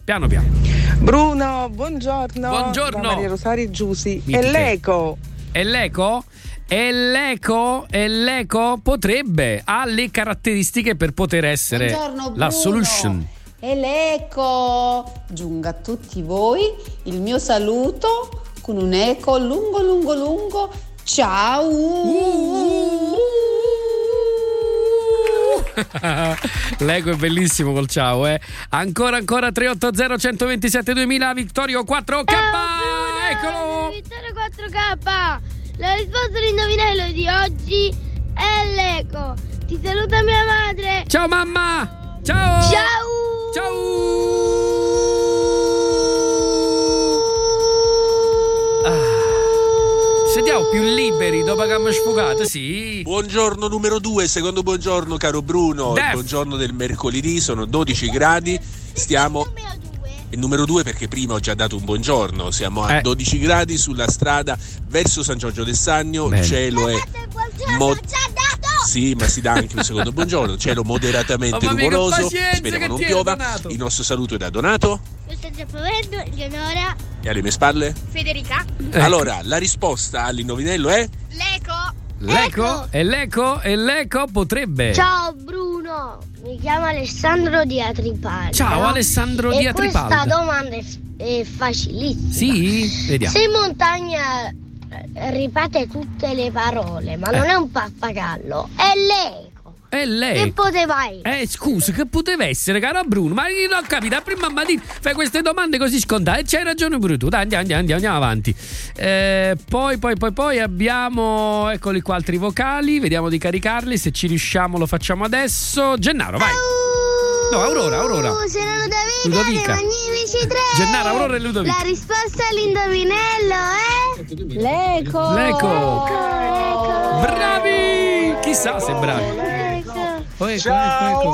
piano piano. Bruno, buongiorno. Buongiorno. Da Maria Rosario Giusi. Mitiche. E l'eco? E l'eco? E l'eco potrebbe, ha le caratteristiche per poter essere Buongiorno, la Bruno. solution. E l'eco giunga a tutti voi il mio saluto con un eco lungo lungo lungo. Ciao. L'eco è bellissimo col ciao, Ancora 380 127 2000 Vittorio 4K. Eccolo. Vittorio 4K. La risposta all'indovinello di oggi è l'eco. Ti saluta mia madre. Ciao mamma. Ciao. Sentiamo più liberi dopo che abbiamo sfogato, sì. Buongiorno numero 2, secondo buongiorno caro Bruno. Def. Il buongiorno del mercoledì, sono 12 gradi. Stiamo il numero 2 perché prima ho già dato un buongiorno. Siamo a 12 gradi sulla strada verso San Giorgio del Sannio. Bene. Il cielo è sì, ma si dà anche un secondo buongiorno. Cielo moderatamente rumoroso. Speriamo non piova. Donato. Il nostro saluto è da Donato. Io sto già provando, Eleonora. E alle mie spalle? Federica. Allora, la risposta all'indovinello è L'eco. L'eco potrebbe. Ciao Bruno, mi chiamo Alessandro di Atripalda. Ciao, Alessandro di Atripalda. Questa domanda è facilissima. Sì, vediamo. Se in montagna ripete tutte le parole, ma non è un pappagallo, è l'eco. E lei? Che poteva essere? Scusa, che poteva essere, caro Bruno? Ma io non ho capito, prima mattina fai queste domande così scontate e c'hai ragione pure tu. Dai, andiamo avanti. Poi abbiamo, eccoli qua, altri vocali. Vediamo di caricarli, se ci riusciamo lo facciamo adesso. Gennaro, vai. No, Aurora. Sono Ludovica. Magnifici 3. Gennaro, Aurora e Ludovica. La risposta all'indovinello è l'eco. Bravi! Chissà se bravi. Ecco. Ciao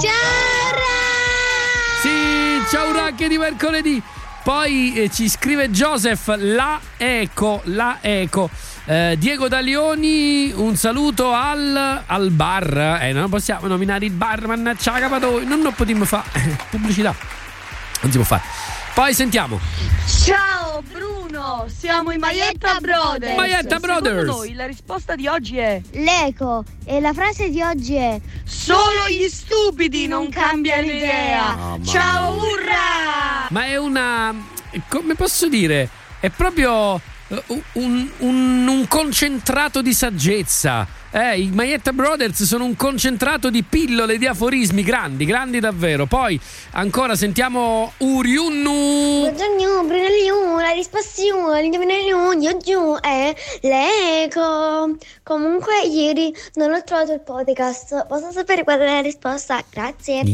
Sì, ciao Racche di mercoledì. Poi ci scrive Joseph, la eco. Diego Dalioni, un saluto al bar. Non possiamo nominare il bar, mannaggia capatoi, non potremmo fare pubblicità, non si può fare. Poi sentiamo. Ciao Bruno, siamo i Maietta Brothers. Maietta Brothers. Secondo noi la risposta di oggi è l'eco e la frase di oggi è solo gli stupidi non cambiano idea. Ciao, urra! Ma è una, come posso dire, è proprio un concentrato di saggezza. I Maietta Brothers sono un concentrato di pillole, di aforismi grandi davvero. Poi ancora sentiamo Uriunnu. Buongiorno Brunello, la risposta all'indovinello di oggi è l'eco. Comunque ieri non ho trovato il podcast, posso sapere qual è la risposta? Grazie.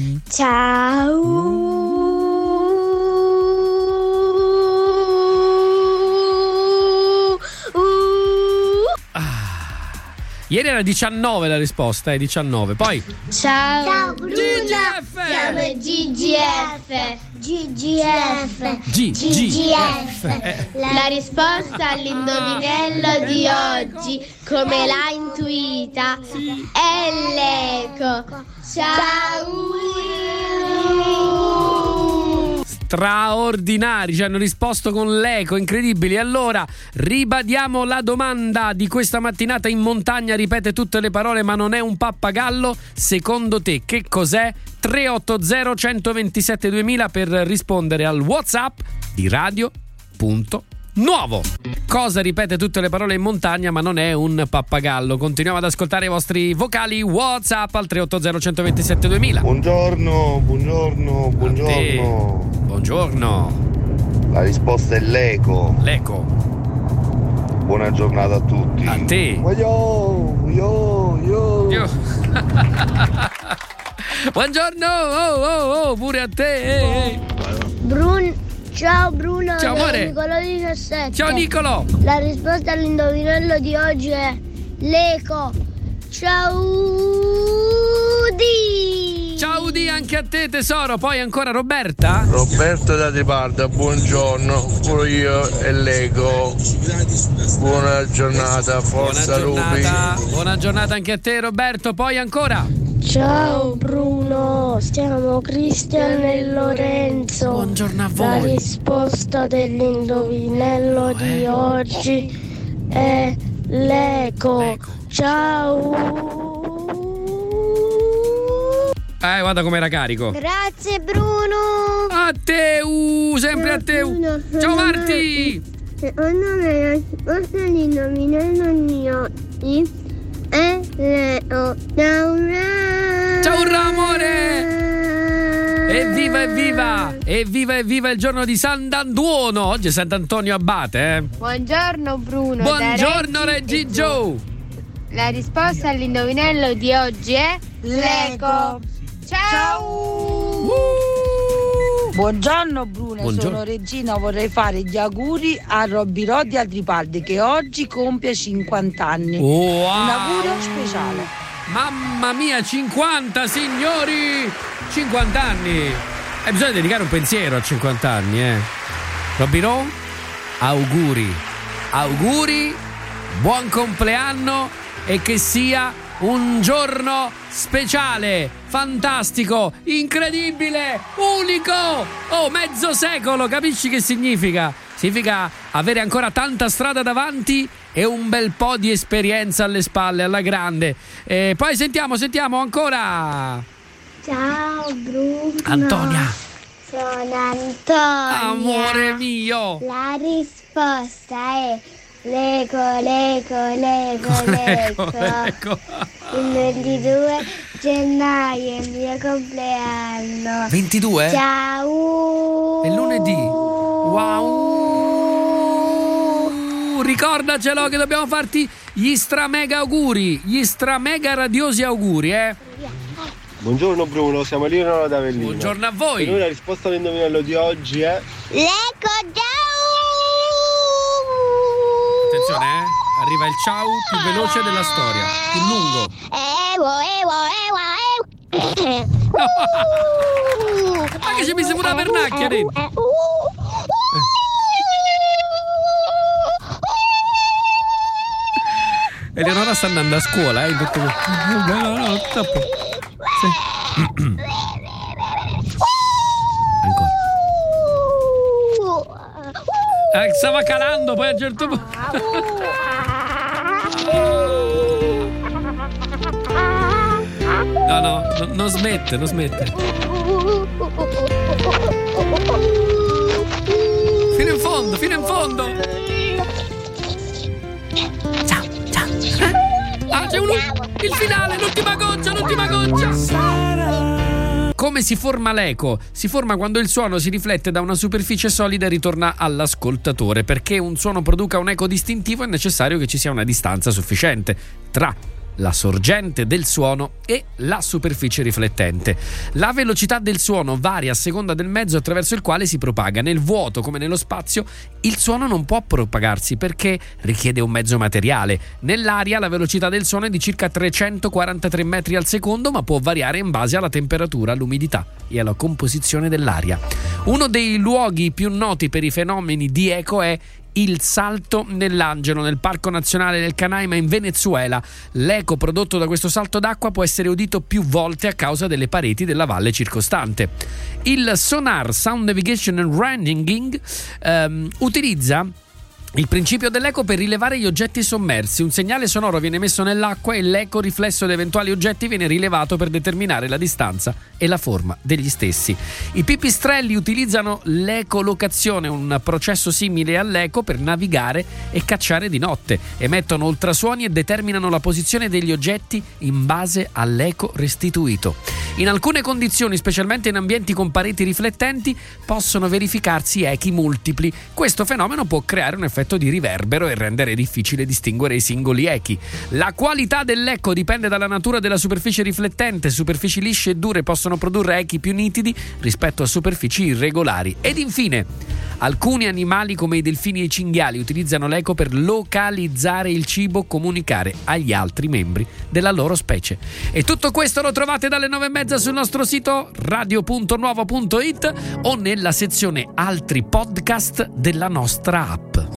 Ciao. Ieri era 19 la risposta, 19. Poi Ciao Bruno. Siamo GGF. La risposta all'indovinello di oggi, come l'ha intuita, è l'eco. Ciao. straordinari, ci hanno risposto con l'eco, incredibili. Allora, ribadiamo la domanda di questa mattinata: in montagna ripete tutte le parole ma non è un pappagallo, secondo te che cos'è? 380 127 2000 per rispondere al WhatsApp di Radio.Nuovo. Cosa ripete tutte le parole in montagna ma non è un pappagallo? Continuiamo ad ascoltare i vostri vocali WhatsApp al 380 127 2000. Buongiorno. Buongiorno. La risposta è l'eco. L'eco. Buona giornata a tutti. A te. Yo. Buongiorno, pure a te. Ciao Bruno, ciao amore. Nicolo 17. Ciao Nicolo. La risposta all'indovinello di oggi è l'eco. Ciao Di anche a te tesoro. Poi ancora Roberta. Roberto da Triparda, buongiorno. Pure io e l'eco. Buona giornata, forza Lupi. Buona giornata anche a te Roberto. Poi ancora Ciao Bruno, siamo Cristian e Lorenzo. Buongiorno a voi. La risposta dell'indovinello di oggi è l'eco. Ciao. Guarda com'era carico. Grazie Bruno. A te, sempre a te. Ciao Marti. Secondo me la risposta dell'indovinello di oggi è l'eco. Ciao amore. Evviva il giorno di Sant'Antuono. Oggi è Sant'Antonio Abate, Buongiorno Bruno. Buongiorno Reggigio. La risposta all'indovinello di oggi è l'eco. Ciao. Buongiorno Bruno, sono Regina, vorrei fare gli auguri a Robby Roddi Altripaldi che oggi compie 50 anni. Wow. Un augurio speciale. Mamma mia, 50 signori! 50 anni! Bisogna dedicare un pensiero a 50 anni, Robby Ro, auguri, buon compleanno e che sia un giorno speciale, fantastico, incredibile, unico! Mezzo secolo, capisci che significa? Significa avere ancora tanta strada davanti e un bel po' di esperienza alle spalle, alla grande. Poi sentiamo ancora. Ciao Bruno. Antonia. Sono Antonia. Amore mio. La risposta è l'eco. Il 22 gennaio è il mio compleanno. 22? Ciao. È lunedì. Wow. Ricordacelo che dobbiamo farti gli stramega auguri, gli stramega radiosi auguri, Buongiorno Bruno, siamo Leonora da Avellino. Buongiorno a voi. E noi la risposta all'indovinello di oggi è l'eco. Attenzione, arriva il ciao più veloce della storia, più lungo. Ma che ci mise pure la pernacchia dentro. Eleonora sta andando a scuola, in tutto questo. No, troppo. Sì. Ancora. Stava calando poi a un certo punto. No, non smette. Fino in fondo. Ciao. C'è il finale, l'ultima goccia. Come si forma l'eco? Si forma quando il suono si riflette da una superficie solida e ritorna all'ascoltatore. Perché un suono produca un eco distintivo è necessario che ci sia una distanza sufficiente tra la sorgente del suono e la superficie riflettente. La velocità del suono varia a seconda del mezzo attraverso il quale si propaga. Nel vuoto, come nello spazio, il suono non può propagarsi perché richiede un mezzo materiale. Nell'aria la velocità del suono è di circa 343 metri al secondo, ma può variare in base alla temperatura, all'umidità e alla composizione dell'aria. Uno dei luoghi più noti per i fenomeni di eco è il Salto nell'Angelo, nel Parco Nazionale del Canaima in Venezuela. L'eco prodotto da questo salto d'acqua può essere udito più volte a causa delle pareti della valle circostante. Il sonar Sound Navigation and Ranging utilizza il principio dell'eco per rilevare gli oggetti sommersi. Un segnale sonoro viene messo nell'acqua e l'eco riflesso da eventuali oggetti viene rilevato per determinare la distanza e la forma degli stessi. I pipistrelli utilizzano l'ecolocazione, un processo simile all'eco, per navigare e cacciare di notte. Emettono ultrasuoni e determinano la posizione degli oggetti in base all'eco restituito. In alcune condizioni, specialmente in ambienti con pareti riflettenti, possono verificarsi echi multipli. Questo fenomeno può creare un effetto di riverbero e rendere difficile distinguere i singoli echi. La qualità dell'eco dipende dalla natura della superficie riflettente. Superfici lisce e dure possono produrre echi più nitidi rispetto a superfici irregolari. Ed infine, alcuni animali come i delfini e i cinghiali utilizzano l'eco per localizzare il cibo o comunicare agli altri membri della loro specie. E tutto questo lo trovate dalle 9:30 sul nostro sito radio.nuovo.it o nella sezione altri podcast della nostra app.